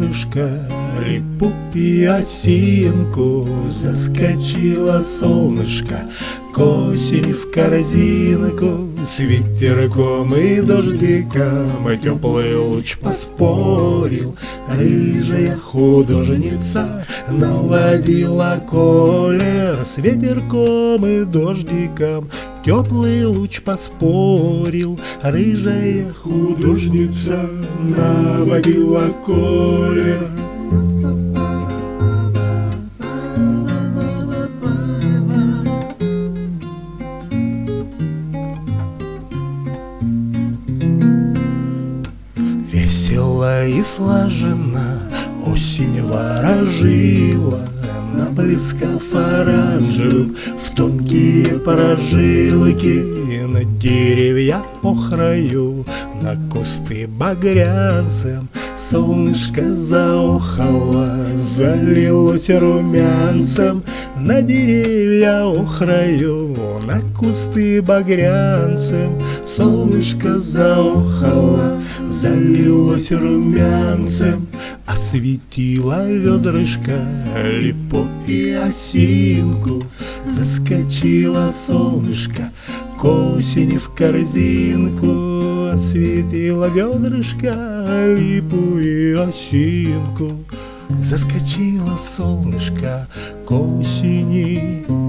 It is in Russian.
ведрышко, липу и осинку. Заскочило солнышко к осени в корзинку, с ветерком и дождиком теплый луч поспорил. Рыжая художница наводила колер, с ветерком и дождиком теплый луч поспорил. Рыжая художница наводила колер. Весело и слаженно осень ворожила, наплескав оранжевым в тонкие прожилки. На деревья охрою, на кусты багрянцем солнышко заохало, залилось румянцем. На деревья охрою, на кусты багрянцем солнышко заохало, залилось румянцем. Осветило ведрышко липу и осинку. Заскочило солнышко к осени в корзинку. Осветило ведрышко липу и осинку. Заскочило солнышко к осени